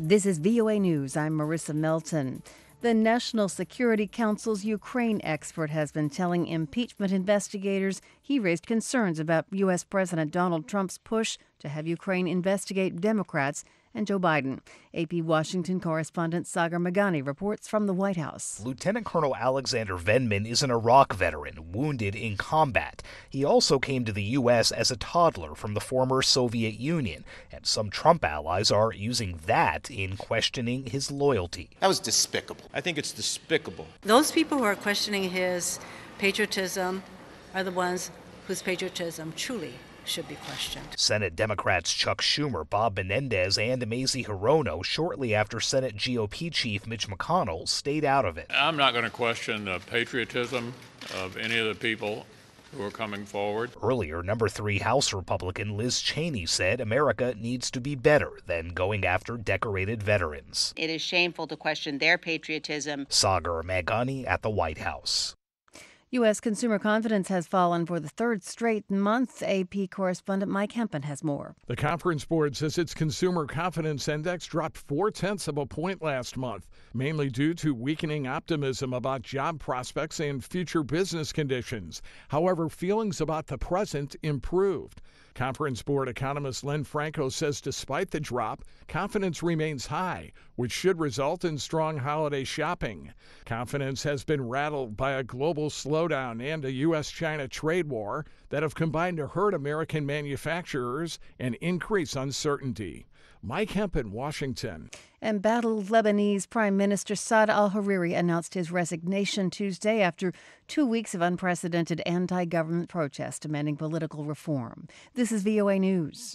This is VOA News. I'm Marissa Melton. The National Security Council's Ukraine expert has been telling impeachment investigators he raised concerns about U.S. President Donald Trump's push to have Ukraine investigate Democrats and Joe Biden. AP Washington correspondent Sagar Meghani reports from the White House. Lieutenant Colonel Alexander Vindman is an Iraq veteran, wounded in combat. He also came to the U.S. as a toddler from the former Soviet Union, and some Trump allies are using that in questioning his loyalty. That was despicable. I think it's despicable. Those people who are questioning his patriotism are the ones whose patriotism truly should be questioned. Senate Democrats Chuck Schumer, Bob Menendez, and Mazie Hirono, shortly after Senate GOP Chief Mitch McConnell, stayed out of it. I'm not going to question the patriotism of any of the people who are coming forward. Earlier, number 3 House Republican Liz Cheney said America needs to be better than going after decorated veterans. It is shameful to question their patriotism. Sagar Meghani at the White House. U.S. consumer confidence has fallen for the third straight month. AP correspondent Mike Hempen has more. The Conference Board says its consumer confidence index dropped 0.4 of a point last month, mainly due to weakening optimism about job prospects and future business conditions. However, feelings about the present improved. Conference Board economist Len Franco says despite the drop, confidence remains high, which should result in strong holiday shopping. Confidence has been rattled by a global slowdown and a U.S.-China trade war that have combined to hurt American manufacturers and increase uncertainty. Mike Hempen, Washington. Embattled Lebanese Prime Minister Saad al-Hariri announced his resignation Tuesday after 2 weeks of unprecedented anti-government protest demanding political reform. This is VOA News.